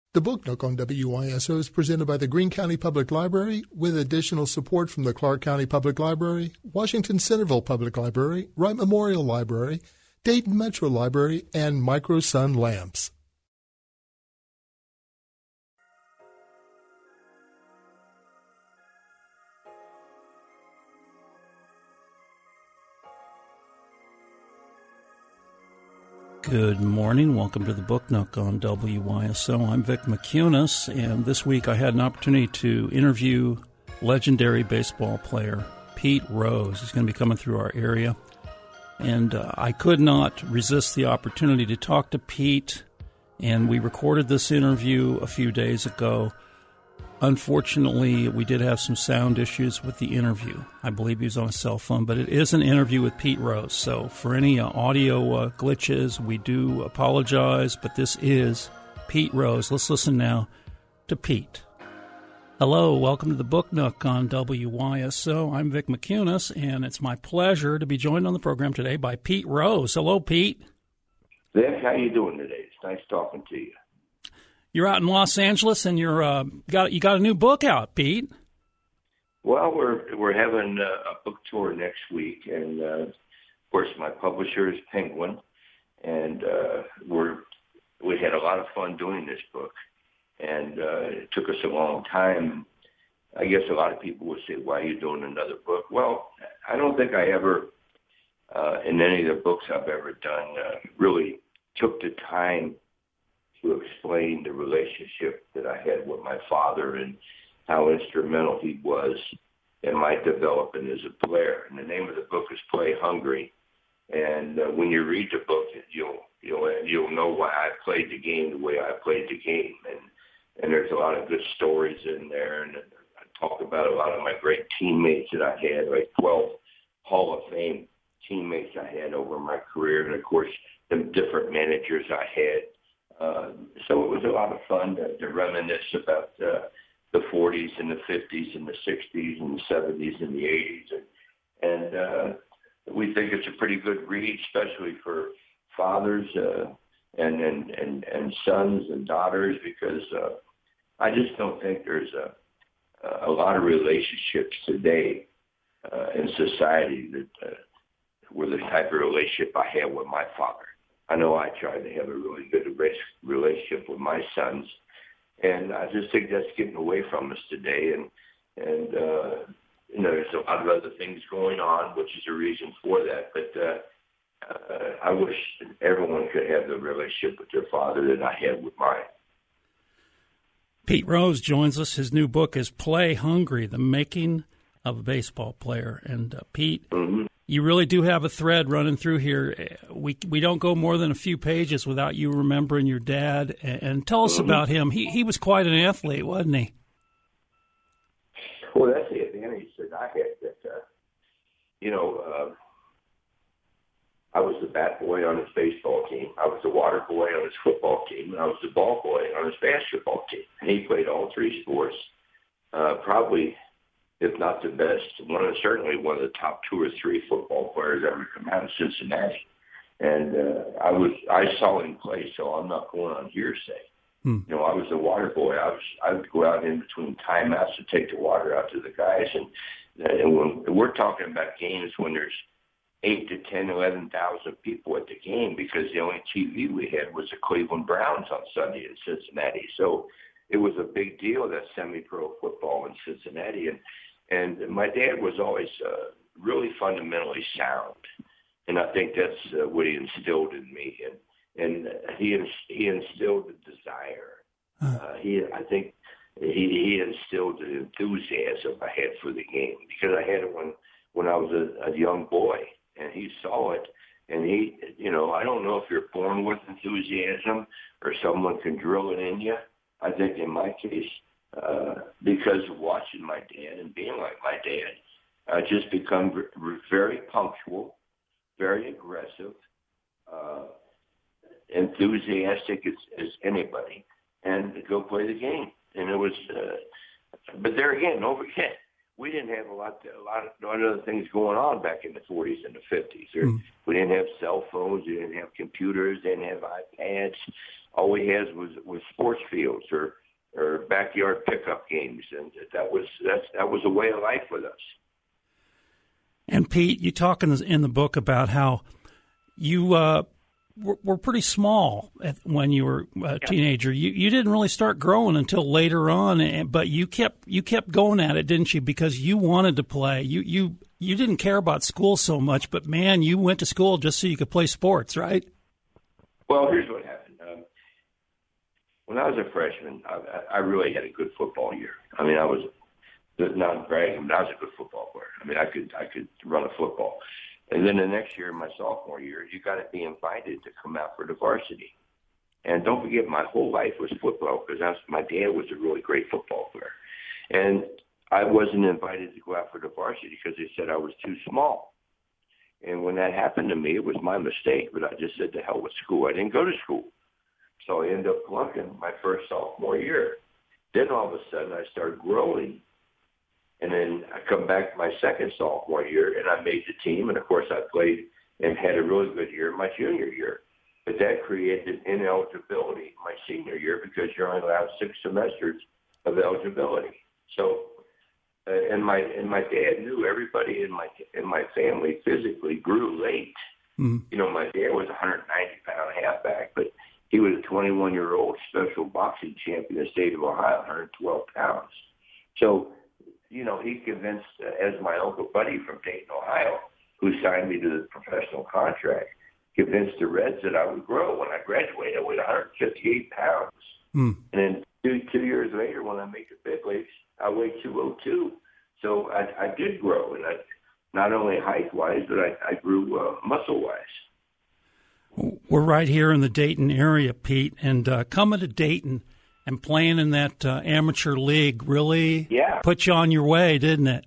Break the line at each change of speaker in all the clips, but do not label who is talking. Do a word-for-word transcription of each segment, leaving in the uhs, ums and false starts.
The Book Nook on W Y S O is presented by the Greene County Public Library with additional support from the Clark County Public Library, Washington Centerville Public Library, Wright Memorial Library, Dayton Metro Library, and Microsun Lamps.
Good morning. Welcome to the Book Nook on W Y S O. I'm Vic McCunis, and this week I had an opportunity to interview legendary baseball player Pete Rose. He's going to be coming through our area, and uh, I could not resist the opportunity to talk to Pete, and we recorded this interview a few days ago. Unfortunately, we did have some sound issues with the interview. I believe he was on a cell phone, but it is an interview with Pete Rose. So for any uh, audio uh, glitches, we do apologize, but this is Pete Rose. Let's listen now to Pete. Hello, welcome to the Book Nook on W Y S O. I'm Vic McCunis, and it's my pleasure to be joined on the program today by Pete Rose. Hello, Pete.
Vic, how you doing today? It's nice talking to you.
You're out in Los Angeles, and you're uh, got you got a new book out, Pete.
Well, we're we're having a, a book tour next week, and uh, of course, my publisher is Penguin, and uh, we're we had a lot of fun doing this book, and uh, it took us a long time. I guess a lot of people would say, "Why are you doing another book?" Well, I don't think I ever, uh, in any of the books I've ever done, uh, really took the time to explain the relationship that I had with my father and how instrumental he was in my development as a player. And the name of the book is Play Hungry. And uh, when you read the book, you'll you'll you'll know why I played the game the way I played the game. And and there's a lot of good stories in there. And I talk about a lot of my great teammates that I had, like twelve Hall of Fame teammates I had over my career, and of course the different managers I had. Uh, so it was a lot of fun to, to reminisce about uh, the forties and the fifties and the sixties and the seventies and the eighties. And, and uh, we think it's a pretty good read, especially for fathers uh, and, and, and, and sons and daughters, because uh, I just don't think there's a, a lot of relationships today uh, in society that uh, were the type of relationship I had with my father. I know I tried to have a really good relationship with my sons, and I just think that's getting away from us today. And, and uh, you know, there's a lot of other things going on, which is a reason for that. But uh, uh, I wish everyone could have the relationship with their father that I had with mine.
Pete Rose joins us. His new book is Play Hungry, The Making of a Baseball Player. And uh, Pete, mm-hmm. you really do have a thread running through here. We we don't go more than a few pages without you remembering your dad. And, and tell us mm-hmm. about him. He he was quite an athlete, wasn't he?
Well, that's the advantage that I had. That uh, you know, uh, I was the bat boy on his baseball team. I was the water boy on his football team, and I was the ball boy on his basketball team. And he played all three sports, uh, probably, if not the best, one of certainly one of the top two or three football players ever come out of Cincinnati. And uh, I was I saw him play, so I'm not going on hearsay. Hmm. You know, I was the water boy. I was I would go out in between timeouts to take the water out to the guys, and and when we're talking about games when there's eight to ten, eleven thousand people at the game, because the only T V we had was the Cleveland Browns on Sunday in Cincinnati. So it was a big deal, that semi-pro football in Cincinnati, and and my dad was always uh, really fundamentally sound, and I think that's uh, what he instilled in me. And and he he instilled the desire. Uh, he I think he he instilled the enthusiasm I had for the game, because I had it when when I was a, a young boy, and he saw it. And he, you know, I don't know if you're born with enthusiasm or someone can drill it in you. I think in my case, uh, because of watching my dad and being like my dad, I just become r- very punctual, very aggressive, uh, enthusiastic as, as anybody, and go play the game. And it was, uh, but there again, don't forget, we didn't have a lot, a lot of, a lot of other things going on back in the forties and the fifties. Or,
mm.
We didn't have cell phones, we didn't have computers, didn't have iPads. All we had was, was sports fields or, or backyard pickup games, and that was that's that was a way of life with us.
And Pete, you talk in the, in the book about how you uh, were, were pretty small at, when you were a teenager. You you didn't really start growing until later on, and, but you kept you kept going at it, didn't you? Because you wanted to play. You you you didn't care about school so much, but man, you went to school just so you could play sports, right?
Well, here's what happened. Um, when I was a freshman, I, I really had a good football year. I mean, I was not bragging, but I was a good football player. I mean, I could I could run a football. And then the next year, my sophomore year, you got to be invited to come out for the varsity. And don't forget, my whole life was football because I was, my dad was a really great football player. And I wasn't invited to go out for the varsity because they said I was too small. And when that happened to me, it was my mistake. But I just said, to hell with school. I didn't go to school. So I ended up flunking my first sophomore year. Then all of a sudden, I started growing. And then I come back my second sophomore year, and I made the team. And, of course, I played and had a really good year my junior year. But that created ineligibility my senior year because you're only allowed six semesters of eligibility. So, uh, and my and my dad knew everybody in my in my family physically grew late. Mm-hmm. You know, my dad was a one hundred ninety pound halfback, but he was a twenty-one-year-old special boxing champion in the state of Ohio, one hundred twelve pounds. So, you know, he convinced, uh, as my Uncle Buddy from Dayton, Ohio, who signed me to the professional contract, convinced the Reds that I would grow. When I graduated, I weighed one hundred fifty-eight pounds. Mm. And then two, two years later, when I made the big leagues, I weighed two oh two. So I, I did grow, and I, not only height-wise, but I, I grew uh, muscle-wise.
We're right here in the Dayton area, Pete, and uh, coming to Dayton and playing in that uh, amateur league really
yeah.
put you on your way, didn't it?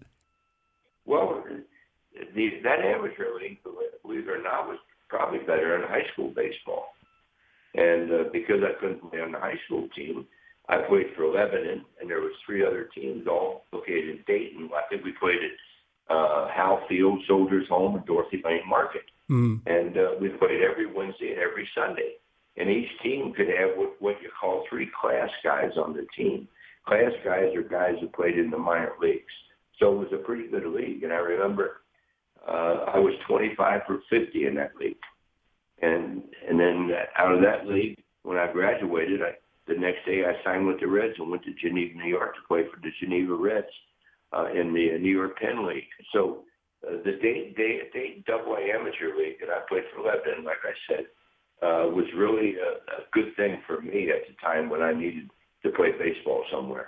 Well, the, that amateur league, believe it or not, was probably better than high school baseball. And uh, because I couldn't play on the high school team, I played for Lebanon, and there was three other teams all located in Dayton. I think we played at uh, Hal Field, Soldiers Home, and Dorothy Lane Market. Mm. And uh, we played every Wednesday and every Sunday. And each team could have what, what you call three class guys on the team. Class guys are guys who played in the minor leagues. So it was a pretty good league. And I remember uh, I was twenty-five for fifty in that league. And and then out of that league, when I graduated, I, the next day I signed with the Reds and went to Geneva, New York to play for the Geneva Reds uh, in the New York Penn League. So uh, the Dayton, Dayton Double A Amateur League that I played for Lebanon, like I said, Uh, was really a, a good thing for me at the time when I needed to play baseball somewhere.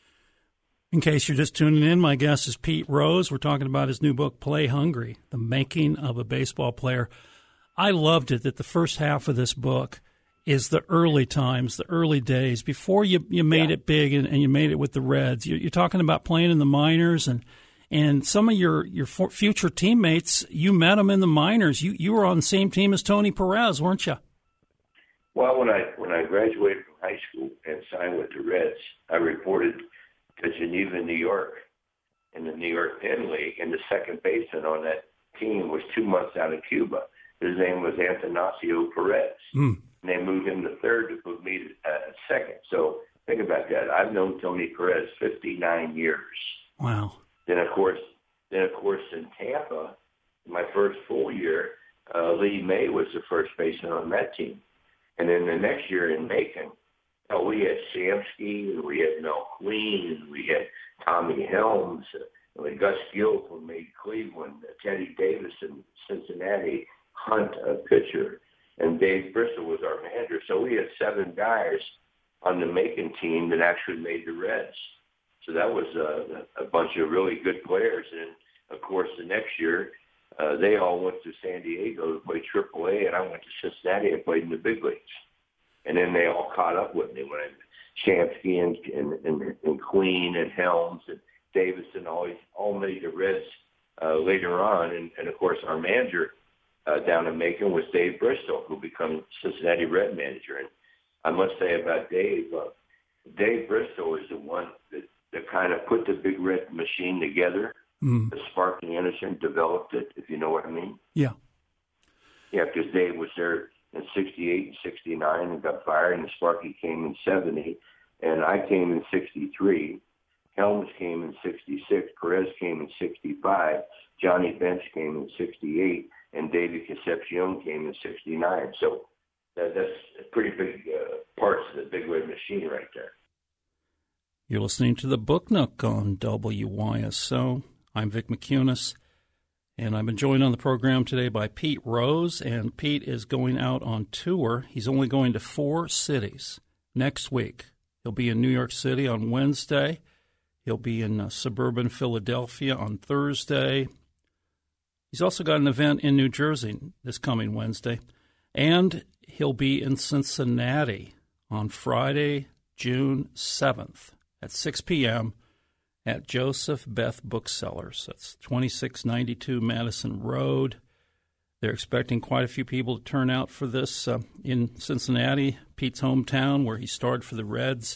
In case you're just tuning in, my guest is Pete Rose. We're talking about his new book, Play Hungry, The Making of a Baseball Player. I loved it that the first half of this book is the early times, the early days, before you, you made yeah. it big and, and you made it with the Reds. You're, you're talking about playing in the minors, and And some of your, your future teammates, you met them in the minors. You you were on the same team as Tony Perez, weren't you?
Well, when I when I graduated from high school and signed with the Reds, I reported to Geneva, New York, in the New York Penn League, and the second baseman on that team was two months out of Cuba. His name was Antonio Perez. Mm. And they moved him to third to put me at second. So think about that. I've known Tony Perez fifty-nine years.
Wow.
Then of course, then of course in Tampa, my first full year, uh, Lee May was the first baseman on that team, and then the next year in Macon, oh, we had Shamsky, and we had Mel Queen, and we had Tommy Helms, and we had Gus Gill from Cleveland, Teddy Davis in Cincinnati, Hunt, a pitcher, and Dave Bristol was our manager. So we had seven guys on the Macon team that actually made the Reds. So that was a, a bunch of really good players. And, of course, the next year, uh, they all went to San Diego to play triple A, and I went to Cincinnati and played in the big leagues. And then they all caught up with me when I Shamsky and, and, and, and Queen and Helms and Davis and all, all made the Reds uh, later on. And, and, of course, our manager uh, down in Macon was Dave Bristol, who became Cincinnati Red manager. And I must say about Dave, uh, Dave Bristol is the one that, that kind of put the Big Red Machine together. Mm. Sparky Anderson developed it, if you know what I mean.
Yeah.
Yeah, because Dave was there in sixty-eight and sixty-nine and got fired, and Sparky came in seventy, and I came in sixty-three. Helms came in sixty-six, Perez came in sixty-five, Johnny Bench came in sixty-eight, and David Concepcion came in sixty-nine. So that, that's pretty big uh, parts of the Big Red Machine right there.
You're listening to the Book Nook on W Y S O. I'm Vic McCunis, and I've been joined on the program today by Pete Rose, and Pete is going out on tour. He's only going to four cities next week. He'll be in New York City on Wednesday. He'll be in uh, suburban Philadelphia on Thursday. He's also got an event in New Jersey this coming Wednesday. And he'll be in Cincinnati on Friday, June seventh at six p.m. at Joseph Beth Booksellers. That's twenty-six ninety-two Madison Road. They're expecting quite a few people to turn out for this uh, in Cincinnati, Pete's hometown, where he starred for the Reds.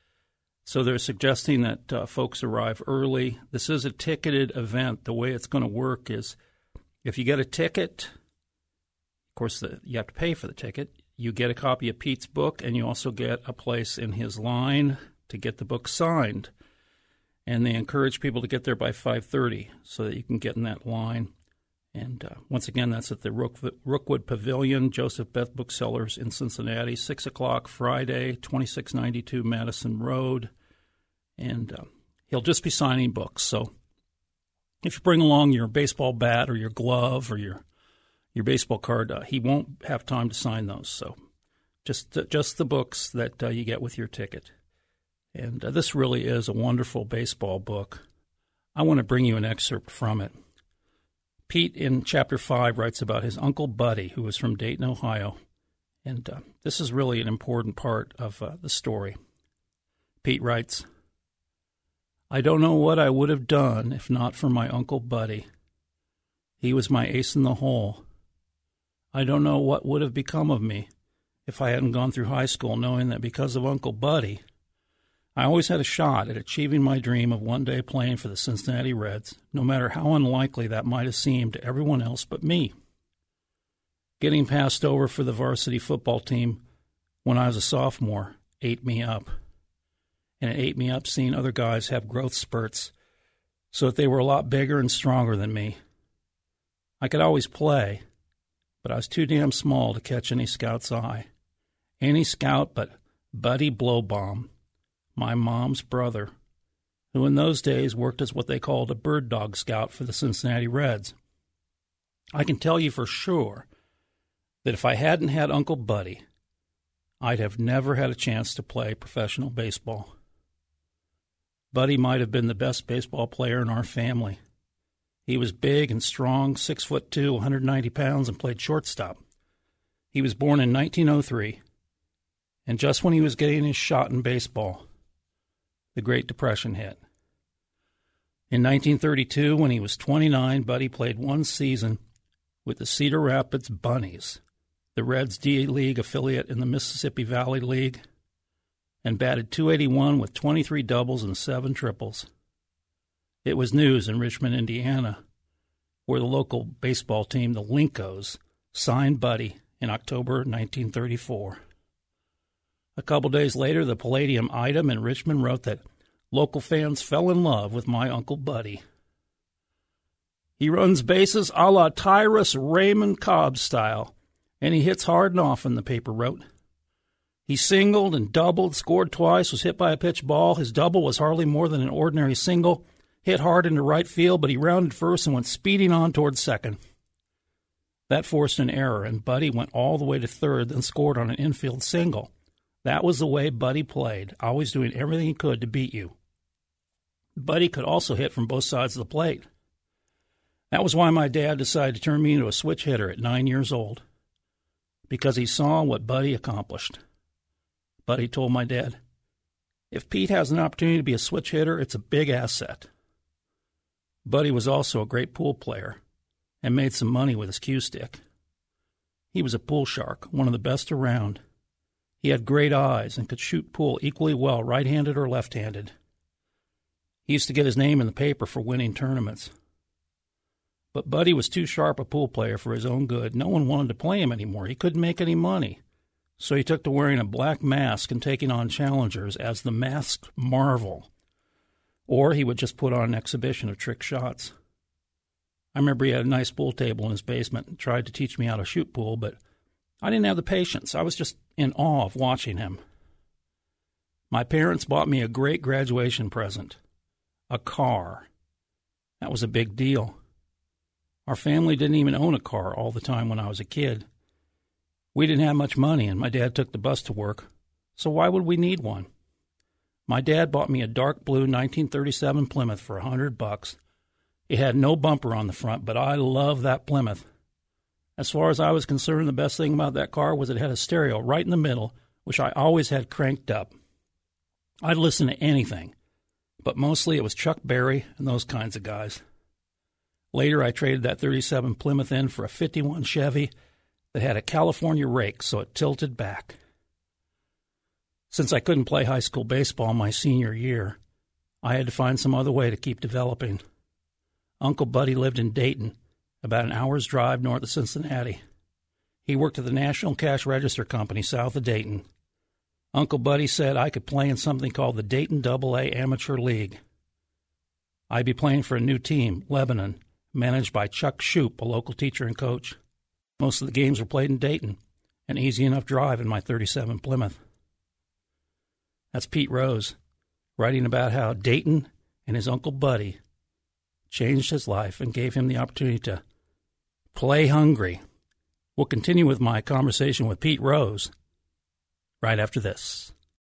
So they're suggesting that uh, folks arrive early. This is a ticketed event. The way it's going to work is if you get a ticket, of course, the, you have to pay for the ticket. You get a copy of Pete's book, and you also get a place in his line to get the book signed. And they encourage people to get there by five thirty so that you can get in that line. And uh, once again, that's at the Rook, Rookwood Pavilion, Joseph Beth Booksellers in Cincinnati, six o'clock Friday, twenty-six ninety-two Madison Road. And uh, he'll just be signing books. So if you bring along your baseball bat or your glove or your your baseball card, uh, he won't have time to sign those. So just, uh, just the books that uh, you get with your ticket. And uh, this really is a wonderful baseball book. I want to bring you an excerpt from it. Pete, in Chapter five, writes about his Uncle Buddy, who was from Dayton, Ohio. And uh, this is really an important part of uh, the story. Pete writes, I don't know what I would have done if not for my Uncle Buddy. He was my ace in the hole. I don't know what would have become of me if I hadn't gone through high school knowing that because of Uncle Buddy, I always had a shot at achieving my dream of one day playing for the Cincinnati Reds, no matter how unlikely that might have seemed to everyone else but me. Getting passed over for the varsity football team when I was a sophomore ate me up. And it ate me up seeing other guys have growth spurts so that they were a lot bigger and stronger than me. I could always play, but I was too damn small to catch any scout's eye. Any scout but Buddy Blowbaum, my mom's brother, who in those days worked as what they called a bird dog scout for the Cincinnati Reds. I can tell you for sure that if I hadn't had Uncle Buddy, I'd have never had a chance to play professional baseball. Buddy might have been the best baseball player in our family. He was big and strong, six foot two, one hundred ninety pounds, and played shortstop. He was born in nineteen oh three, and just when he was getting his shot in baseball, the Great Depression hit. In nineteen thirty-two, when he was twenty-nine, Buddy played one season with the Cedar Rapids Bunnies, the Reds' D-League affiliate in the Mississippi Valley League, and batted two eighty-one with twenty-three doubles and seven triples. It was news in Richmond, Indiana, where the local baseball team, the Lincos, signed Buddy in October nineteen thirty-four. A couple days later, the Palladium Item in Richmond wrote that local fans fell in love with my Uncle Buddy. He runs bases a la Tyrus Raymond Cobb style, and he hits hard and often, the paper wrote. He singled and doubled, scored twice, was hit by a pitch ball. His double was hardly more than an ordinary single, hit hard into right field, but he rounded first and went speeding on towards second. That forced an error, and Buddy went all the way to third, then scored on an infield single. That was the way Buddy played, always doing everything he could to beat you. Buddy could also hit from both sides of the plate. That was why my dad decided to turn me into a switch hitter at nine years old, because he saw what Buddy accomplished. Buddy told my dad, if Pete has an opportunity to be a switch hitter, it's a big asset. Buddy was also a great pool player and made some money with his cue stick. He was a pool shark, one of the best around. He had great eyes and could shoot pool equally well right-handed or left-handed. He used to get his name in the paper for winning tournaments. But Buddy was too sharp a pool player for his own good. No one wanted to play him anymore. He couldn't make any money. So he took to wearing a black mask and taking on challengers as the Masked Marvel. Or he would just put on an exhibition of trick shots. I remember he had a nice pool table in his basement and tried to teach me how to shoot pool, but I didn't have the patience. I was just in awe of watching him. My parents bought me a great graduation present, a car. That was a big deal. Our family didn't even own a car all the time when I was a kid. We didn't have much money, and my dad took the bus to work, so why would we need one? My dad bought me a dark blue nineteen thirty-seven Plymouth for a hundred bucks. It had no bumper on the front, but I loved that Plymouth. As far as I was concerned, the best thing about that car was it had a stereo right in the middle, which I always had cranked up. I'd listen to anything, but mostly it was Chuck Berry and those kinds of guys. Later, I traded that thirty-seven Plymouth in for a fifty-one Chevy that had a California rake, so it tilted back. Since I couldn't play high school baseball my senior year, I had to find some other way to keep developing. Uncle Buddy lived in Dayton, about an hour's drive north of Cincinnati. He worked at the National Cash Register Company south of Dayton. Uncle Buddy said I could play in something called the Dayton Double A Amateur League. I'd be playing for a new team, Lebanon, managed by Chuck Shoup, a local teacher and coach. Most of the games were played in Dayton, an easy enough drive in my thirty-seven Plymouth. That's Pete Rose, writing about how Dayton and his Uncle Buddy changed his life and gave him the opportunity to play hungry. We'll continue with my conversation with Pete Rose right after this.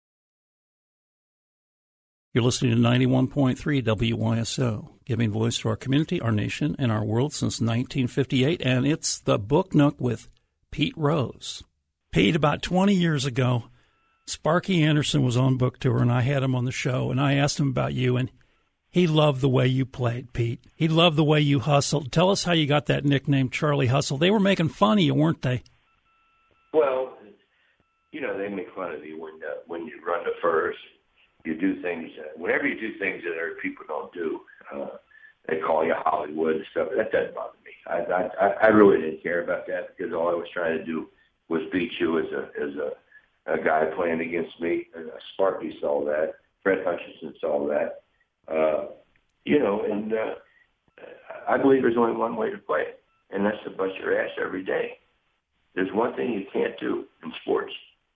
You're listening to ninety-one point three W Y S O, giving voice to our community, our nation, and our world since nineteen fifty-eight, and it's the Book Nook with Pete Rose. Pete, about twenty years ago, Sparky Anderson was on book tour, and I had him on the show, and I asked him about you, and he loved the way you played, Pete. He loved the way you hustled. Tell us how you got that nickname, Charlie Hustle. They were making fun of you, weren't they?
Well, you know, they make fun of you when uh, when you run the first. You do things, uh, whenever you do things that other people don't do, uh, they call you Hollywood and stuff. That doesn't bother me. I, I I really didn't care about that because all I was trying to do was beat you as a as a, a guy playing against me. And, uh, Sparky saw that. Fred Hutchinson saw that. Uh, you know, and uh, I believe there's only one way to play it, and that's to bust your ass every day. There's one thing you can't do in sports.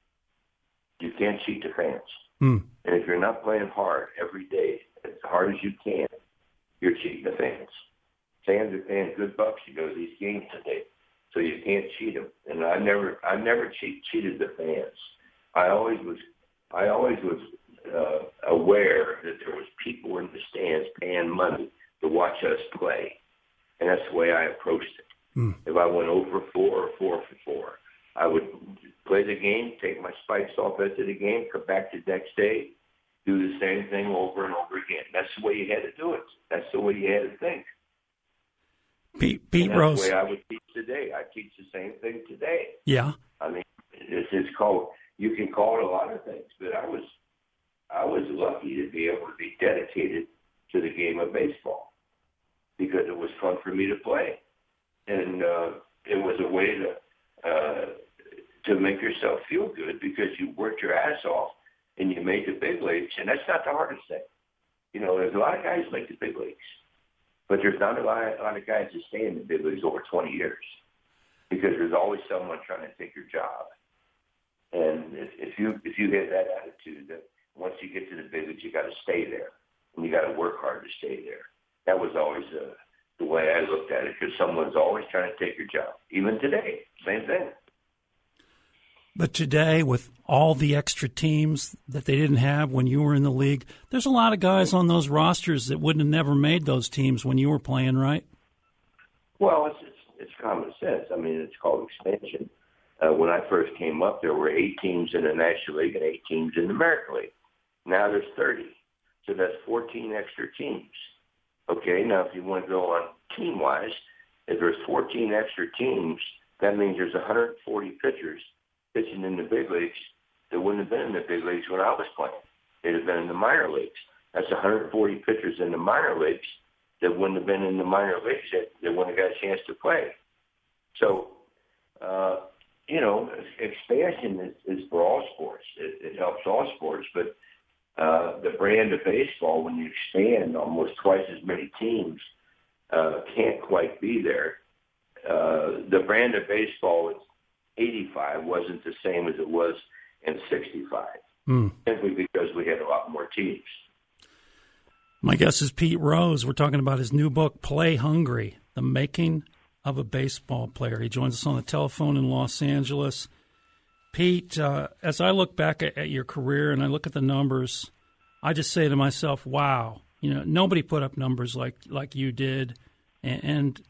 You can't cheat the fans.
Mm.
And if you're not playing hard every day, as hard as you can, you're cheating the fans. Fans are paying good bucks to go to these games today, so you can't cheat them. And I never, I never cheat, cheated the fans. I always was, I always was uh, aware that there was people in the stands paying money to watch us play, and that's the way I approached it. Mm. If I went over four or four for four, I would play the game, take my spikes off after the game, come back the next day, do the same thing over and over again. That's the way you had to do it. That's the way you had to think.
Pete, Pete
that's
Rose.
That's the way I would teach today. I teach the same thing today.
Yeah.
I mean, it's, it's called, you can call it a lot of things, but I was, I was lucky to be able to be dedicated to the game of baseball because it was fun for me to play. And uh, it was a way to, uh, to make yourself feel good because you worked your ass off and you made the big leagues, and that's not the hardest thing. You know, there's a lot of guys who make the big leagues, but there's not a lot, a lot of guys that stay in the big leagues over twenty years because there's always someone trying to take your job. And if, if you if you have that attitude that once you get to the big leagues, you got to stay there and you got to work hard to stay there. That was always uh, the way I looked at it because someone's always trying to take your job. Even today, same thing.
But today, with all the extra teams that they didn't have when you were in the league, there's a lot of guys on those rosters that wouldn't have never made those teams when you were playing, right?
Well, it's it's, it's common sense. I mean, it's called expansion. Uh, when I first came up, there were eight teams in the National League and eight teams in the American League. Now there's thirty. So that's fourteen extra teams. Okay, now if you want to go on team-wise, if there's fourteen extra teams, that means there's one hundred forty pitchers pitching in the big leagues that wouldn't have been in the big leagues when I was playing. They'd have been in the minor leagues. That's one hundred forty pitchers in the minor leagues that wouldn't have been in the minor leagues that, that wouldn't have got a chance to play. So, uh, you know, expansion is, is for all sports. It, it helps all sports, but uh, the brand of baseball, when you expand almost twice as many teams, uh, can't quite be there. Uh, the brand of baseball in eighty-five wasn't the same as it was in sixty-five, mm. simply because we had a lot more teams.
My guest is Pete Rose. We're talking about his new book, Play Hungry, The Making of a Baseball Player. He joins us on the telephone in Los Angeles. Pete, uh, as I look back at, at your career and I look at the numbers, I just say to myself, wow, you know, nobody put up numbers like, like you did. And, and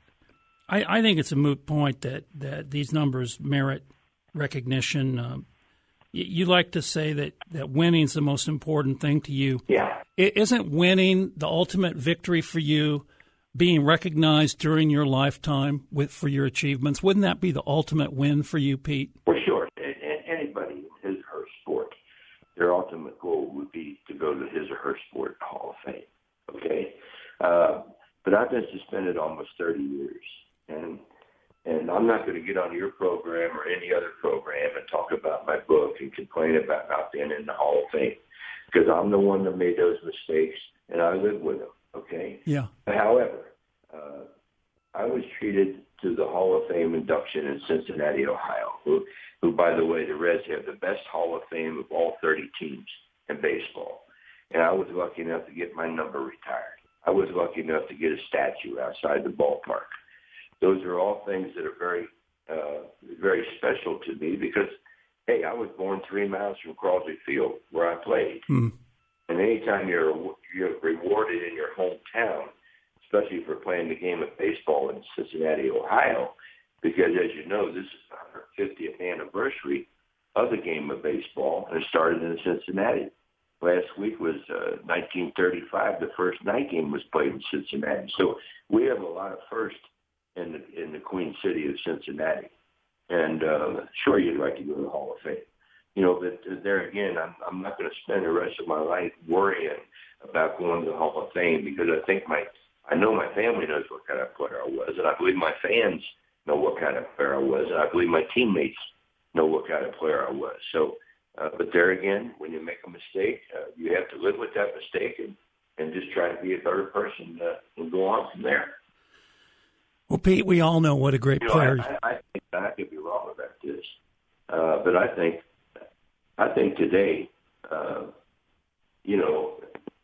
I, I think it's a moot point that, that these numbers merit recognition. Um, you, you like to say that, that winning is the most important thing to you.
Yeah.
Isn't winning the ultimate victory for you, being recognized during your lifetime with for your achievements? Wouldn't that be the ultimate win for you, Pete?
For sure. Anybody in his or her sport, their ultimate goal would be to go to his or her sport Hall of Fame. Okay? Uh, but I've been suspended almost thirty years. And and I'm not going to get on your program or any other program and talk about my book and complain about not being in the Hall of Fame, because I'm the one that made those mistakes, and I live with them, okay?
Yeah.
However, uh, I was treated to the Hall of Fame induction in Cincinnati, Ohio, who, who, by the way, the Reds have the best Hall of Fame of all thirty teams in baseball. And I was lucky enough to get my number retired. I was lucky enough to get a statue outside the ballpark. Those are all things that are very, uh, very special to me because, hey, I was born three miles from Crosby Field where I played. Mm. And anytime you're, you're rewarded in your hometown, especially for playing the game of baseball in Cincinnati, Ohio, because, as you know, this is the one hundred fiftieth anniversary of the game of baseball, and it started in Cincinnati. Last week was uh, nineteen thirty-five. The first night game was played in Cincinnati. So we have a lot of firsts in the, in the Queen City of Cincinnati. And uh, sure, you'd like to go to the Hall of Fame. You know, but there again, I'm, I'm not going to spend the rest of my life worrying about going to the Hall of Fame because I think my, I know my family knows what kind of player I was, and I believe my fans know what kind of player I was, and I believe my teammates know what kind of player I was. So, uh, but there again, when you make a mistake, uh, you have to live with that mistake and, and just try to be a better person uh, and go on from there.
Well, Pete, we all know what a great
you know,
player.
I, I think I could be wrong about this, uh, but I think, I think today, uh, you know,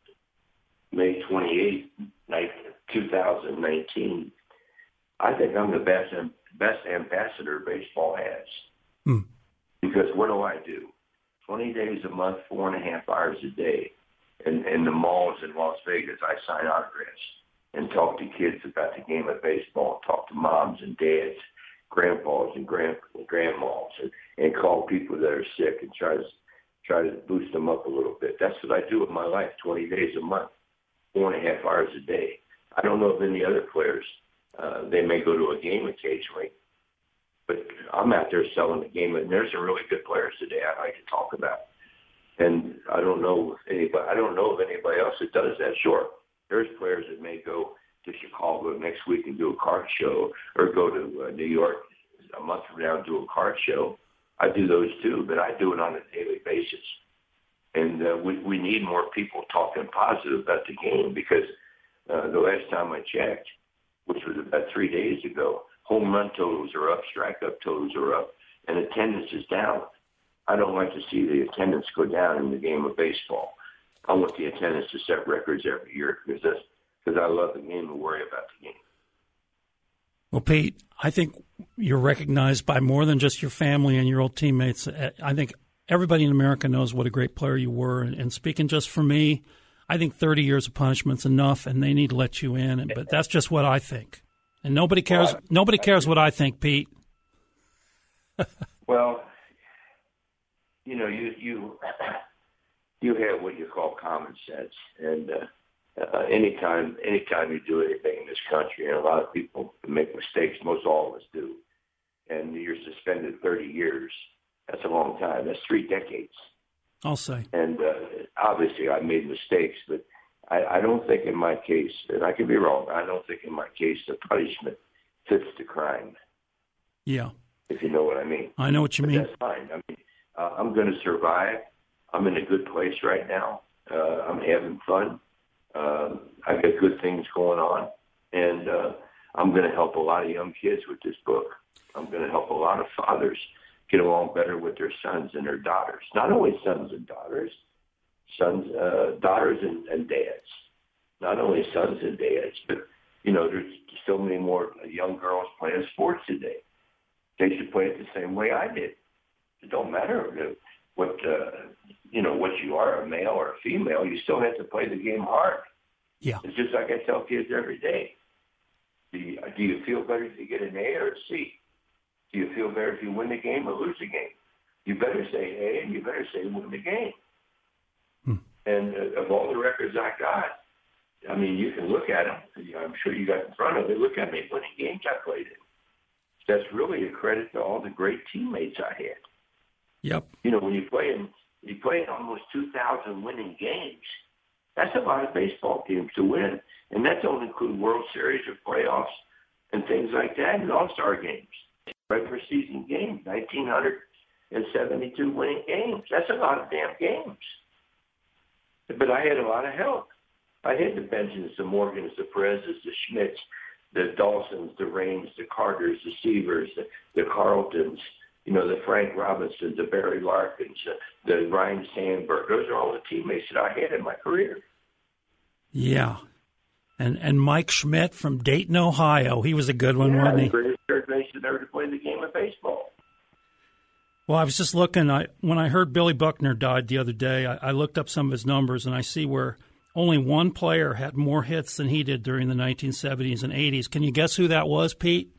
May twenty-eighth, two thousand nineteen, I think I'm the best best ambassador baseball has. Hmm. Because what do I do? twenty days a month, four and a half hours a day, in, in the malls in Las Vegas, I sign autographs and talk to kids about the game of baseball, talk to moms and dads, grandpas and grand, grandmas, and, and call people that are sick and try to try to boost them up a little bit. That's what I do with my life, twenty days a month, four and a half hours a day. I don't know of any other players. Uh, they may go to a game occasionally, but I'm out there selling the game, and there's some really good players today I'd like to talk about. And I don't know if anybody, I don't know of anybody else that does that. Sure, there's players that may go to Chicago next week and do a card show, or go to uh, New York a month from now and do a card show. I do those too, but I do it on a daily basis. And uh, we, we need more people talking positive about the game because uh, the last time I checked, which was about three days ago, home run totals are up, strikeout totals are up, and attendance is down. I don't like to see the attendance go down in the game of baseball. I want the attendance to set records every year because that's, because I love the game and worry about the game.
Well, Pete, I think you're recognized by more than just your family and your old teammates. I think everybody in America knows what a great player you were. And speaking just for me, I think thirty years of punishment's enough, and they need to let you in. But that's just what I think. And nobody cares. Well, I, nobody cares what I think, Pete.
Well, you know, you you you have what you call common sense, and uh, uh, anytime anytime you do anything in this country, and a lot of people make mistakes, most all of us do, and you're suspended thirty years. That's a long time. That's three decades.
I'll say.
And uh, obviously, I made mistakes, but I, I don't think in my case, and I could be wrong, I don't think in my case the punishment fits the crime.
Yeah.
If you know what I mean.
I know what you
but
mean.
That's fine. I mean, uh, I'm going to survive. I'm in a good place right now. Uh, I'm having fun. Uh, I've got good things going on. And uh, I'm going to help a lot of young kids with this book. I'm going to help a lot of fathers get along better with their sons and their daughters. Not only sons and daughters, sons, uh, daughters and, and dads. Not only sons and dads, but, you know, there's so many more young girls playing sports today. They should play it the same way I did. It don't matter what, uh, you know, what you are, a male or a female. You still have to play the game hard.
Yeah.
It's just like I tell kids every day. Do you, do you feel better if you get an A or a C? Do you feel better if you win the game or lose the game? You better say A, and you better say win the game. Hmm. And uh, of all the records I got, I mean, you can look at them. I'm sure you got in front of it. Look at me winning games I played in. That's really a credit to all the great teammates I had.
Yep.
You know, when you play in, you play in almost two thousand winning games, that's a lot of baseball games to win. And that don't include World Series or playoffs and things like that and all-star games. Regular season games, nineteen seventy-two winning games. That's a lot of damn games. But I had a lot of help. I had the Benjamins, the Morgans, the Perez's, the Schmidts, the Dawsons, the Raines, the Carters, the Seavers, the, the Carltons, you know, the Frank Robinsons, the Barry Larkins, uh, the Ryan Sandberg. Those are all the teammates that I had in my career.
Yeah. And and Mike Schmidt from Dayton, Ohio. He was a good one,
yeah,
wasn't he?
The greatest third baseman ever to play the game of baseball.
Well, I was just looking. I when I heard Billy Buckner died the other day, I, I looked up some of his numbers, and I see where only one player had more hits than he did during the nineteen seventies and eighties. Can you guess who that was, Pete?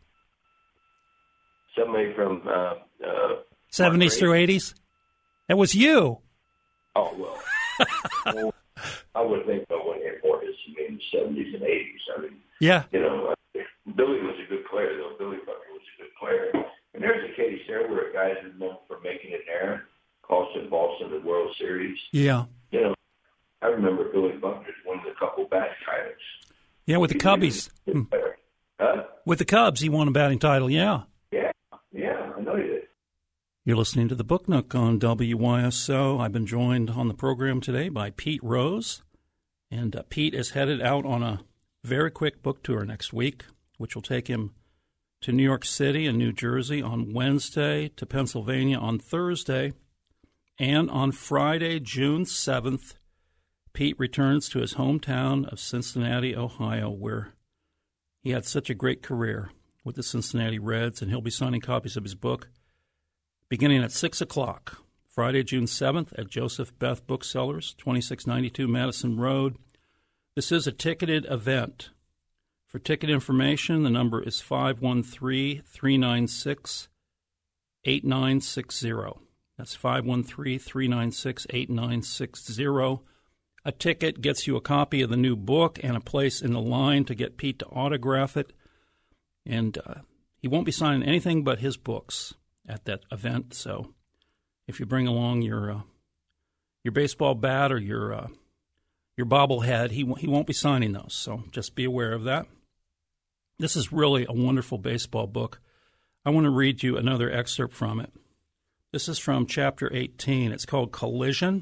Somebody from uh, uh,
seventies through eighties? It was you.
Oh, well. well I would think no one had more hits in the seventies and eighties. I mean,
yeah.
You know, Billy was a good player, though. Billy Buckner was a good player. And there's a case there where a guy's known for making an error, costing Boston the World Series.
Yeah.
You know, I remember Billy Buckner winning a couple batting titles.
Yeah, with the he Cubbies. Hmm.
Huh?
With the Cubs, he won a batting title, yeah.
Yeah, yeah, I know he did.
You're listening to the Book Nook on W Y S O. I've been joined on the program today by Pete Rose. And uh, Pete is headed out on a very quick book tour next week, which will take him to New York City and New Jersey on Wednesday, to Pennsylvania on Thursday, and on Friday, June seventh, Pete returns to his hometown of Cincinnati, Ohio, where he had such a great career with the Cincinnati Reds, and he'll be signing copies of his book beginning at six o'clock, Friday, June seventh, at Joseph Beth Booksellers, twenty-six ninety-two Madison Road. This is a ticketed event. For ticket information, the number is five one three, three nine six, eight nine six zero. That's five one three, three nine six, eight nine six zero. A ticket gets you a copy of the new book and a place in the line to get Pete to autograph it. And uh, he won't be signing anything but his books at that event. So if you bring along your uh, your baseball bat or your uh, your bobblehead, he he won't be signing those. So just be aware of that. This is really a wonderful baseball book. I want to read you another excerpt from it. This is from chapter eighteen. It's called Collision.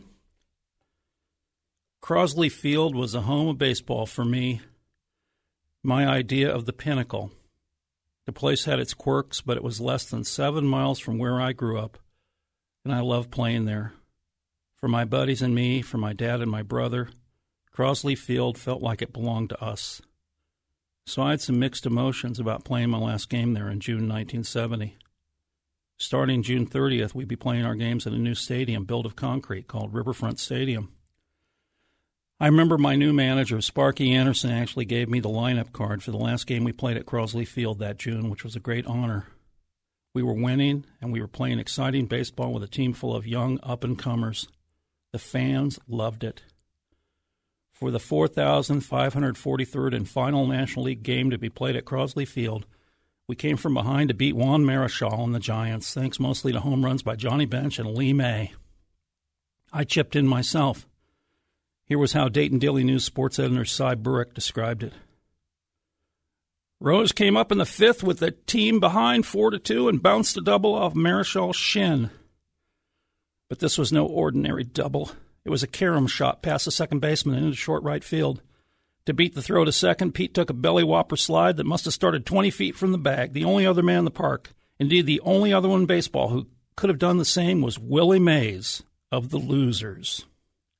Crosley Field was a home of baseball for me, my idea of the pinnacle. The place had its quirks, but it was less than seven miles from where I grew up, and I loved playing there. For my buddies and me, for my dad and my brother, Crosley Field felt like it belonged to us. So I had some mixed emotions about playing my last game there in June nineteen seventy. Starting June thirtieth, we'd be playing our games in a new stadium built of concrete called Riverfront Stadium. I remember my new manager, Sparky Anderson, actually gave me the lineup card for the last game we played at Crosley Field that June, which was a great honor. We were winning, and we were playing exciting baseball with a team full of young up-and-comers. The fans loved it. For the four thousand five hundred forty-third and final National League game to be played at Crosley Field, we came from behind to beat Juan Marichal and the Giants, thanks mostly to home runs by Johnny Bench and Lee May. I chipped in myself. Here was how Dayton Daily News sports editor Cy Burek described it. Rose came up in the fifth with the team behind four to two and bounced a double off Marischal's shin. But this was no ordinary double. It was a carom shot past the second baseman into short right field. To beat the throw to second, Pete took a belly whopper slide that must have started twenty feet from the bag. The only other man in the park, indeed the only other one in baseball who could have done the same, was Willie Mays of the Losers.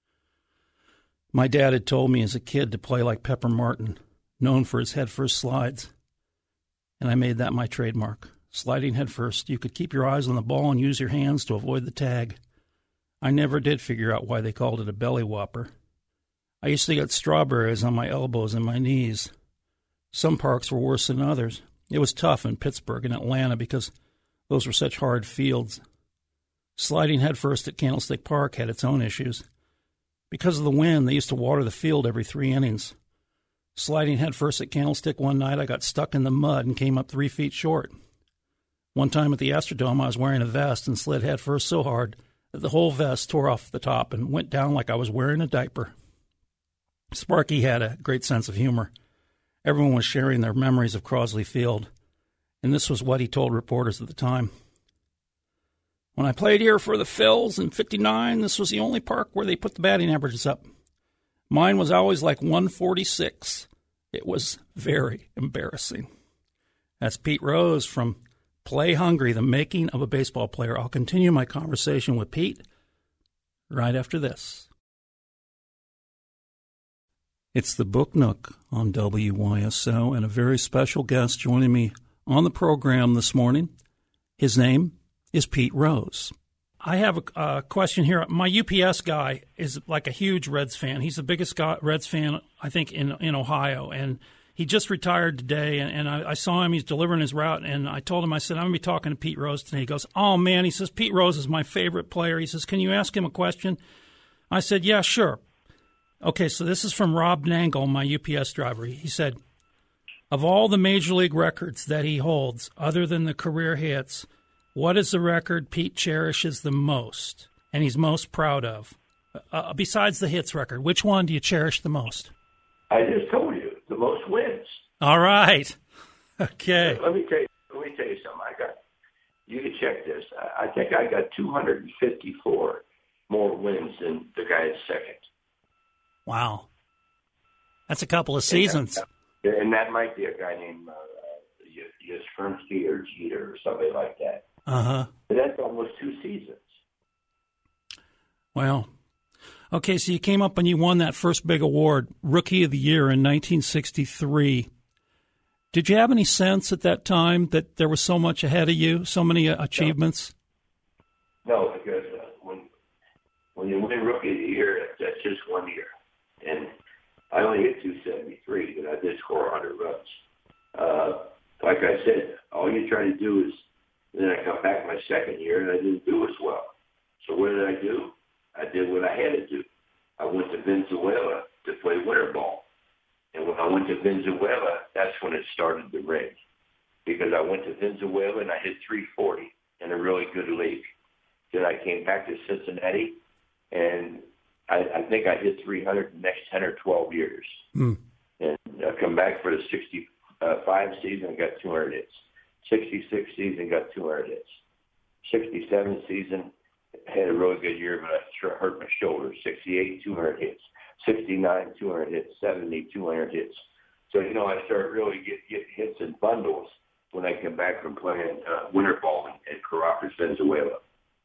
My dad had told me as a kid to play like Pepper Martin, known for his headfirst slides. And I made that my trademark. Sliding headfirst, you could keep your eyes on the ball and use your hands to avoid the tag. I never did figure out why they called it a belly whopper. I used to get strawberries on my elbows and my knees. Some parks were worse than others. It was tough in Pittsburgh and Atlanta because those were such hard fields. Sliding headfirst at Candlestick Park had its own issues. Because of the wind, they used to water the field every three innings. Sliding headfirst at Candlestick one night, I got stuck in the mud and came up three feet short. One time at the Astrodome, I was wearing a vest and slid headfirst so hard that the whole vest tore off the top and went down like I was wearing a diaper. Sparky had a great sense of humor. Everyone was sharing their memories of Crosley Field, and this was what he told reporters at the time. When I played here for the Phils in fifty-nine, this was the only park where they put the batting averages up. Mine was always like one forty-six. It was very embarrassing. That's Pete Rose from Play Hungry, the Making of a Baseball Player. I'll continue my conversation with Pete right after this. It's the Book Nook on W Y S O, and a very special guest joining me on the program this morning. His name is Pete Rose. I have a, a question here. My U P S guy is like a huge Reds fan. He's the biggest guy, Reds fan, I think, in in Ohio, and he just retired today, and, and I, I saw him. He's delivering his route, and I told him, I said, I'm going to be talking to Pete Rose today. He goes, oh, man. He says, Pete Rose is my favorite player. He says, can you ask him a question? I said, yeah, sure. Okay, so this is from Rob Nangle, my U P S driver. He said, of all the Major League records that he holds, other than the career hits, what is the record Pete cherishes the most and he's most proud of? Uh, besides the hits record, which one do you cherish the most?
I just told you, the most wins.
All right. Okay.
Let me tell you, let me tell you something. I got, you can check this. I, I think I got two hundred fifty-four more wins than the guy at second.
Wow. That's a couple of seasons.
And that, and that might be a guy named uh, Yastrzemski or Jeter or somebody like that.
Uh-huh.
But that's almost two seasons.
Well, okay, so you came up and you won that first big award, Rookie of the Year in nineteen sixty-three. Did you have any sense at that time that there was so much ahead of you, so many uh, achievements?
No, no because uh, when when you win Rookie of the Year, that's just one year. And I only hit two seventy-three, but I did score one hundred runs. Uh, like I said, all you try to do is, then I come back my second year and I didn't do as well. So what did I do? I did what I had to do. I went to Venezuela to play winter ball. And when I went to Venezuela, that's when it started to ring. Because I went to Venezuela and I hit three forty in a really good league. Then I came back to Cincinnati and I, I think I hit three hundred the next ten or twelve years. Mm. And I come back for the sixty-five season and got two hundred hits. sixty-six season, got two hundred hits. sixty-seven season, had a really good year, but I sure hurt my shoulder. sixty-eight, two hundred hits. sixty-nine, two hundred hits. seventy, two hundred hits. So, you know, I started really get, get hits in bundles when I came back from playing uh, winter ball in, in Caracas, Venezuela.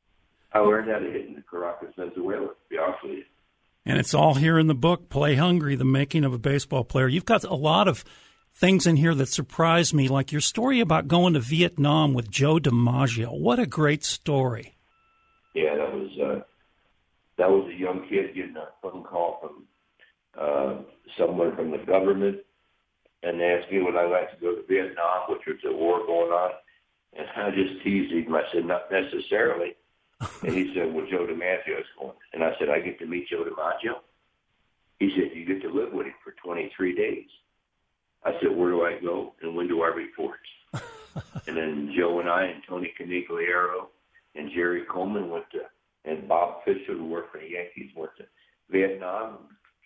I learned how to hit in Caracas, Venezuela, to be honest with you.
And it's all here in the book, Play Hungry, the Making of a Baseball Player. You've got a lot of things in here that surprised me, like your story about going to Vietnam with Joe DiMaggio. What a great story.
Yeah, that was uh, that was a young kid getting a phone call from uh, someone from the government, and they asked me would I like to go to Vietnam, which was a war going on. And I just teased him. I said, not necessarily. And he said, well, Joe DiMaggio is going. And I said, I get to meet Joe DiMaggio? He said, you get to live with him for twenty-three days. I said, where do I go and when do I report? And then Joe and I and Tony Canigliaro and Jerry Coleman went to, and Bob Fisher, who worked for the Yankees, went to Vietnam.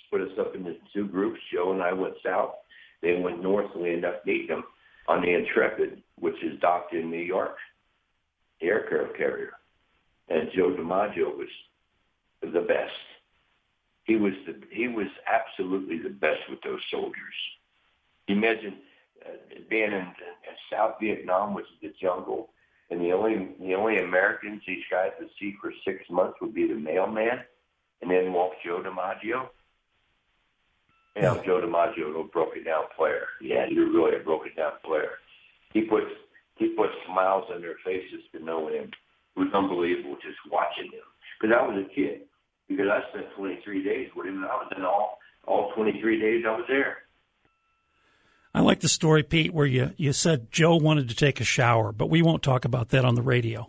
split us up into two groups. Joe and I went south. They went north, and we ended up meeting them on the Intrepid, which is docked in New York, the aircraft carrier. And Joe DiMaggio was the best. He was the he was absolutely the best with those soldiers. Imagine uh, being in, in South Vietnam, which is the jungle, and the only the only Americans these guys would see for six months would be the mailman, and then walk Joe DiMaggio. You know, Joe DiMaggio, a broken down player. Yeah, he was really a broken down player. He puts he puts smiles on their faces to know him. It was unbelievable just watching him. Because I was a kid. Because I spent twenty-three days with him, and I was in all all twenty-three days I was there.
I like the story, Pete, where you, you said Joe wanted to take a shower, but we won't talk about that on the radio.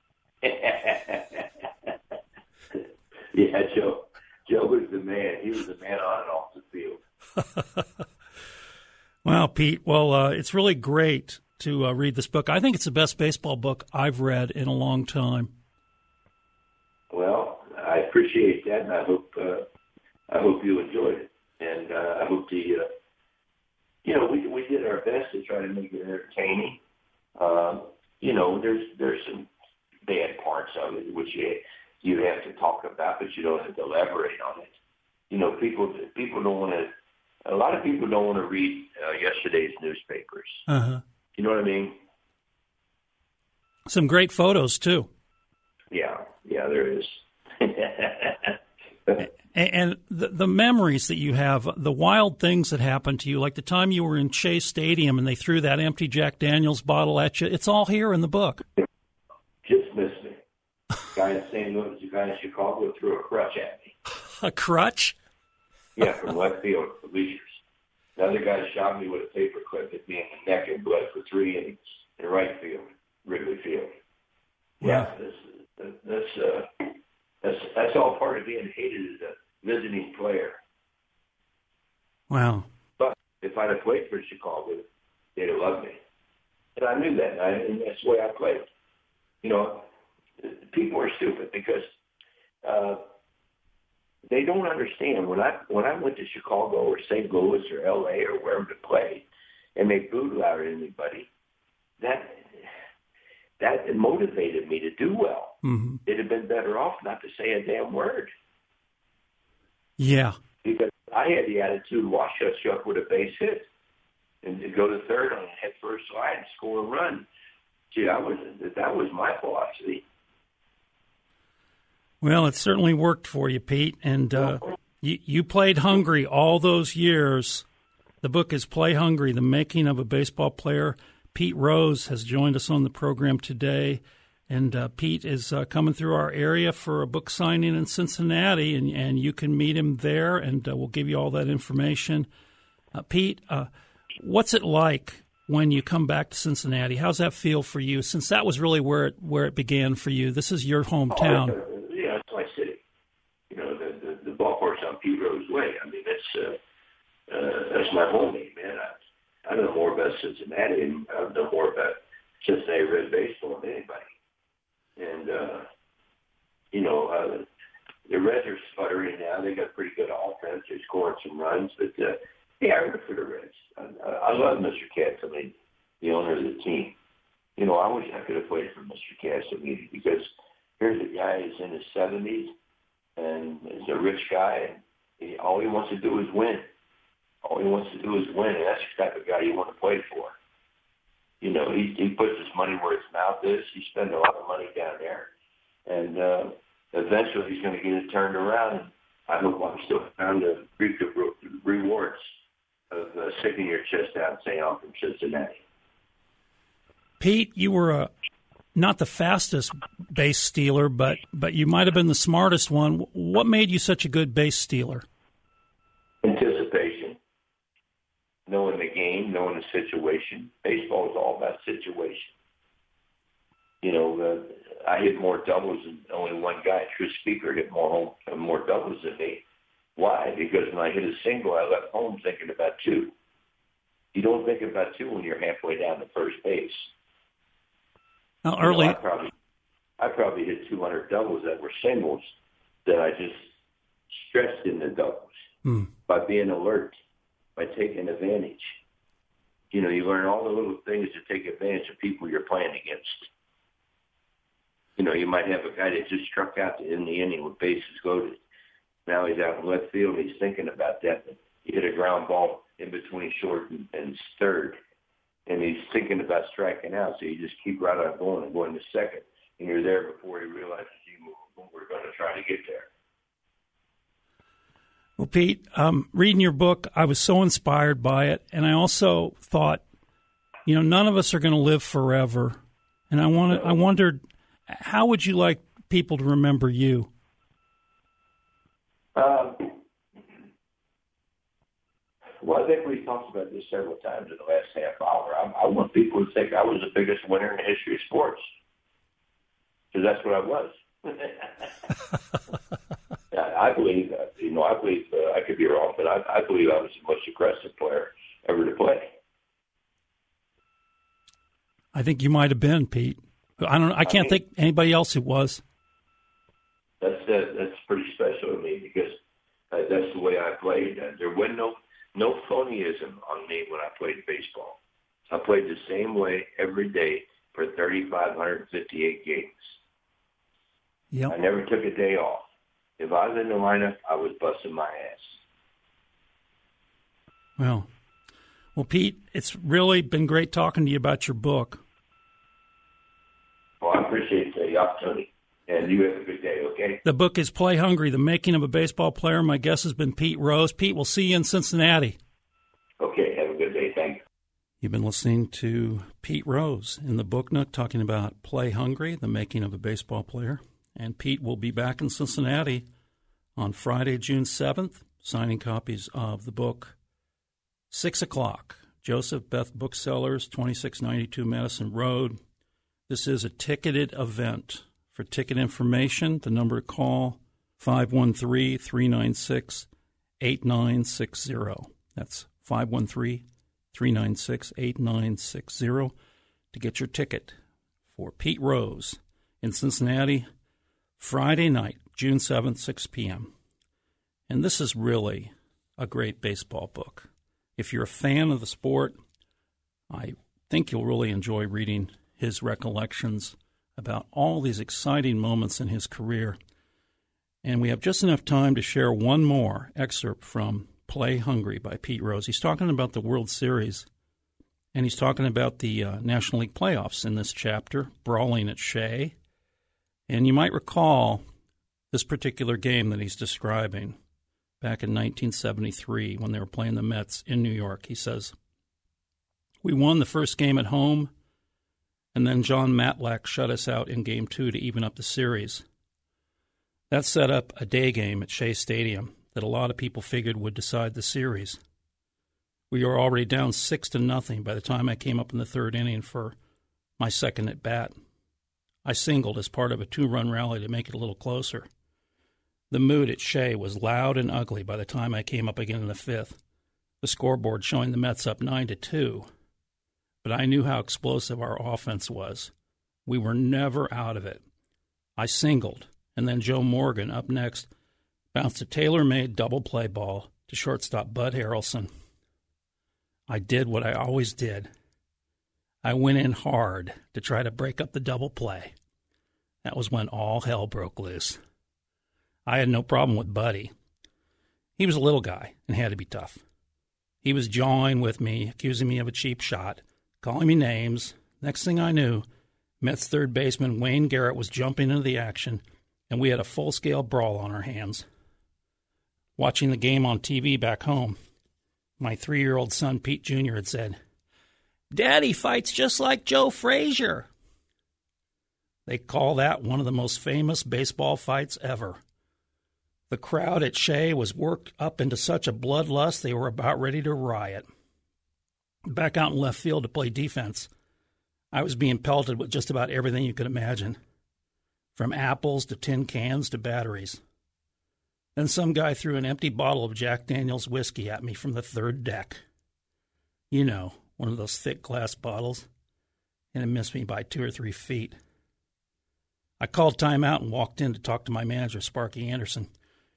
Yeah, Joe. Joe was the man. He was the man on and off the field.
Wow, Pete. Well, uh, it's really great to uh, read this book. I think it's the best baseball book I've read in a long time.
Well, I appreciate that, and I hope uh, I hope you enjoyed it. And uh, I hope the uh, you know we we did our best to try to make it entertaining. Um, you know, there's there's some bad parts of it which you you have to talk about, but you don't have to elaborate on it. You know, people people don't want to. A lot of people don't want to read uh, yesterday's newspapers.
Uh-huh.
You know what I mean?
Some great photos too.
Yeah, yeah, there is.
And the, the memories that you have, the wild things that happened to you, like the time you were in Chase Stadium and they threw that empty Jack Daniels bottle at you, it's all here in the book.
Just missed me. Guy in Saint Louis, the guy in Chicago threw a crutch at me.
A crutch?
Yeah, from left field, bleachers. Another guy shot me with a paper clip at me in the neck and bled for three innings in right field, Wrigley Field. Yeah, yeah this, this, uh, that's that's all part of being hated as a visiting player.
Wow.
But if I'd have played for Chicago, they'd have loved me. And I knew that, and, I, and that's the way I played. You know, people are stupid because uh, they don't understand. When I when I went to Chicago or Saint Louis or L A or wherever to play, and they booed louder than anybody, that that motivated me to do well.
Mm-hmm.
It'd have been better off not to say a damn word.
Yeah.
Because I had the attitude, wash shut chuck with a base hit, and to go to third on a head first slide and score a run. Gee, I was that was my philosophy.
Well, it certainly worked for you, Pete, and uh, you, you played hungry all those years. The book is Play Hungry, The Making of a Baseball Player. Pete Rose has joined us on the program today, and uh, Pete is uh, coming through our area for a book signing in Cincinnati, and, and you can meet him there, and uh, we'll give you all that information. Uh, Pete, uh, what's it like when you come back to Cincinnati? How's that feel for you, since that was really where it, where it began for you? This is your hometown.
Oh, yeah, it's my city. You know, the, the, the ballpark's on Pete Rose Way. I mean, that's, uh, uh, that's my home game, man. I, I know more about Cincinnati, and I know more about Cincinnati Red baseball than anybody. And, uh, you know, uh, the Reds are sputtering now. They got pretty good offense. They're scoring some runs. But, uh, yeah, I root for the Reds. I, I love Mister Castellini, the owner of the team. You know, I wish I could have played for Mister Castellini because here's a guy who's in his seventies and is a rich guy, and he, all he wants to do is win. All he wants to do is win, and that's the type of guy you want to play for. You know, he, he puts his money where his mouth is. He spends a lot of money down there. And uh, eventually he's going to get it turned around. And I hope I'm still around to reap the rewards of uh, sticking your chest out and saying, I'm from Cincinnati.
Pete, you were a, not the fastest base stealer, but, but you might have been the smartest one. What made you such a good base stealer?
Anticipation. Knowing the game, knowing the situation. Baseball is all about situation. You know, uh, I hit more doubles than only one guy. Chris Speaker hit more home, more doubles than me. Why? Because when I hit a single, I left home thinking about two. You don't think about two when you're halfway down to first base.
Now, early,
you know, I probably, I probably hit two hundred doubles that were singles that I just stretched into doubles.
hmm.
by being alert, by taking advantage. You know, you learn all the little things to take advantage of people you're playing against. You know, you might have a guy that just struck out in the inning with bases loaded. Now he's out in left field. He's thinking about that. He hit a ground ball in between short and, and third, and he's thinking about striking out. So you just keep right on going and going to second, and you're there before he realizes you we're going to try to get there.
Well, Pete, um, reading your book, I was so inspired by it, and I also thought, you know, none of us are going to live forever, and I wanted, I wondered, how would you like people to remember you?
Um, well, I think we've talked about this several times in the last half hour. I, I want people to think I was the biggest winner in the history of sports, because that's what I was. I believe, you know, I believe uh, I could be wrong, but I, I believe I was the most aggressive player ever to play.
I think you might have been, Pete. I don't. I can't I mean, think anybody else who was.
That's uh, that's pretty special to me because uh, that's the way I played. Uh, there was no no phonyism on me when I played baseball. I played the same way every day for three thousand five hundred fifty-eight games.
Yep.
I never took a day off. If I was in the lineup, I was busting my ass.
Well, well, Pete, it's really been great talking to you about your book.
Well, I appreciate the opportunity, and you have a good day, okay?
The book is Play Hungry, The Making of a Baseball Player. My guest has been Pete Rose. Pete, we'll see you in Cincinnati.
Okay, have a good day. Thank you.
You've been listening to Pete Rose in the Book Nook talking about Play Hungry, The Making of a Baseball Player. And Pete will be back in Cincinnati on Friday, June seventh, signing copies of the book. Six o'clock, Joseph Beth Booksellers, twenty-six ninety-two Madison Road. This is a ticketed event. For ticket information, the number to call, five one three, three nine six, eight nine six zero. That's five one three, three nine six, eight nine six zero to get your ticket for Pete Rose in Cincinnati, Friday night, June seventh, six p.m. And this is really a great baseball book. If you're a fan of the sport, I think you'll really enjoy reading his recollections about all these exciting moments in his career. And we have just enough time to share one more excerpt from Play Hungry by Pete Rose. He's talking about the World Series, and he's talking about the uh, National League playoffs in this chapter, brawling at Shea. And you might recall this particular game that he's describing back in nineteen seventy-three when they were playing the Mets in New York. He says, "We won the first game at home, and then John Matlack shut us out in game two to even up the series. That set up a day game at Shea Stadium that a lot of people figured would decide the series. We were already down six to nothing by the time I came up in the third inning for my second at bat. I singled as part of a two-run rally to make it a little closer. The mood at Shea was loud and ugly by the time I came up again in the fifth, the scoreboard showing the Mets up nine to two. But I knew how explosive our offense was. We were never out of it. I singled, and then Joe Morgan, up next, bounced a tailor-made double play ball to shortstop Bud Harrelson. I did what I always did. I went in hard to try to break up the double play. That was when all hell broke loose. I had no problem with Buddy. He was a little guy and had to be tough. He was jawing with me, accusing me of a cheap shot, calling me names. Next thing I knew, Mets third baseman Wayne Garrett was jumping into the action, and we had a full-scale brawl on our hands. Watching the game on T V back home, my three-year-old son Pete Junior had said, "Daddy fights just like Joe Frazier." They call that one of the most famous baseball fights ever. The crowd at Shea was worked up into such a bloodlust they were about ready to riot. Back out in left field to play defense, I was being pelted with just about everything you could imagine, from apples to tin cans to batteries. Then some guy threw an empty bottle of Jack Daniel's whiskey at me from the third deck. You know, one of those thick glass bottles, and it missed me by two or three feet. I called timeout and walked in to talk to my manager, Sparky Anderson.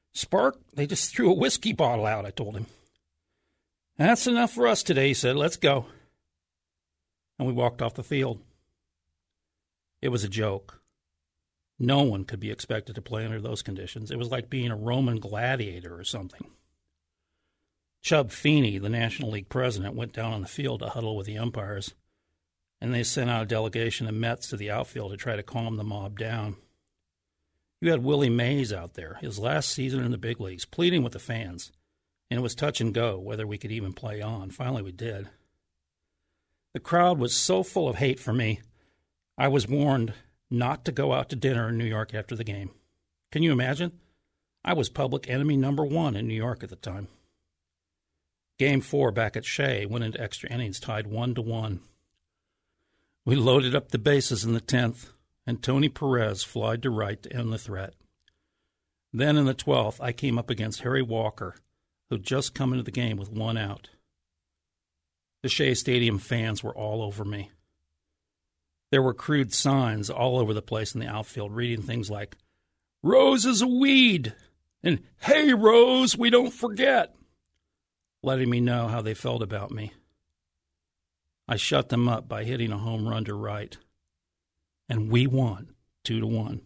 Spark, they just threw a whiskey bottle out, I told him. That's enough for us today, he said. Let's go. And we walked off the field. It was a joke. No one could be expected to play under those conditions. It was like being a Roman gladiator or something. Chub Feeney, the National League president, went down on the field to huddle with the umpires, and they sent out a delegation of Mets to the outfield to try to calm the mob down. You had Willie Mays out there, his last season in the big leagues, pleading with the fans, and it was touch and go whether we could even play on. Finally, we did. The crowd was so full of hate for me, I was warned not to go out to dinner in New York after the game. Can you imagine? I was public enemy number one in New York at the time. Game four back at Shea went into extra innings, tied one to one. We loaded up the bases in the tenth, and Tony Perez flied to right to end the threat. Then in the twelfth, I came up against Harry Walker, who'd just come into the game with one out. The Shea Stadium fans were all over me. There were crude signs all over the place in the outfield reading things like, "Rose is a weed," and "Hey, Rose, we don't forget," letting me know how they felt about me. I shut them up by hitting a home run to right, and we won two to one.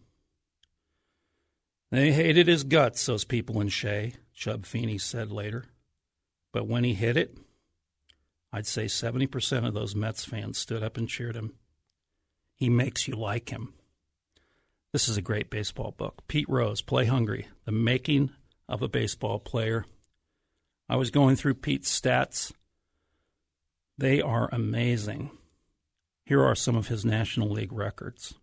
They hated his guts, those people in Shea, Chub Feeney said later. But when he hit it, I'd say seventy percent of those Mets fans stood up and cheered him. He makes you like him. This is a great baseball book. Pete Rose, Play Hungry, The Making of a Baseball Player. I was going through Pete's stats. They are amazing. Here are some of his National League records.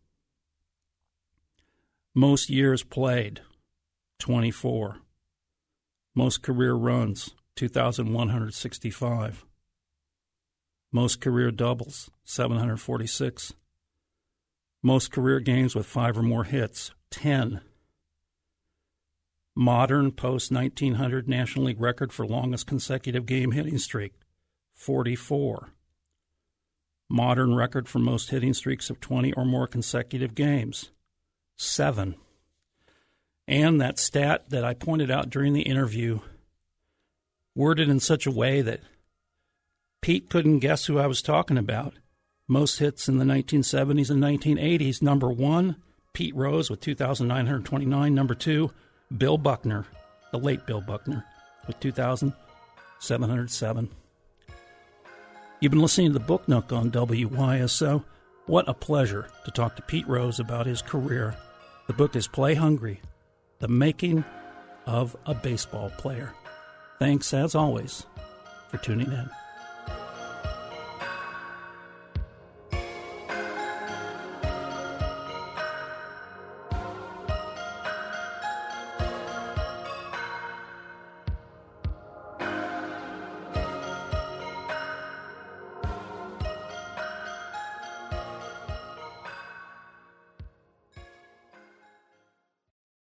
Most years played, twenty-four. Most career runs, two thousand one hundred sixty-five. Most career doubles, seven hundred forty-six. Most career games with five or more hits, ten. Modern post nineteen hundred National League record for longest consecutive game hitting streak, forty-four. Modern record for most hitting streaks of twenty or more consecutive games, seven. And that stat that I pointed out during the interview, worded in such a way that Pete couldn't guess who I was talking about. Most hits in the nineteen seventies and nineteen eighties. Number one, Pete Rose with two thousand nine hundred twenty-nine. Number two, Bill Buckner, the late Bill Buckner, with two thousand seven hundred seven. You've been listening to the Book Nook on W Y S O. What a pleasure to talk to Pete Rose about his career. The book is Play Hungry, The Making of a Baseball Player. Thanks, as always, for tuning in.